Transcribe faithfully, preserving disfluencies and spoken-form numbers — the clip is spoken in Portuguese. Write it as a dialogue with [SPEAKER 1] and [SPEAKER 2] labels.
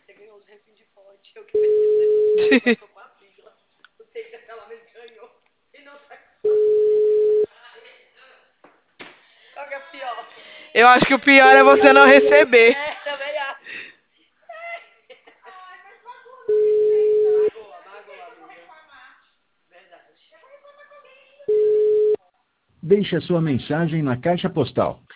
[SPEAKER 1] Você ganhou os refins de pote. Eu que preciso. Eu tô com a fila. O Taser pelo menos ganhou. E não tá. Qual que é pior?
[SPEAKER 2] Eu acho que o pior é você não receber.
[SPEAKER 1] É, também acho. Magoa, magoa, amiga. Verdade.
[SPEAKER 3] Deixe a sua mensagem na caixa postal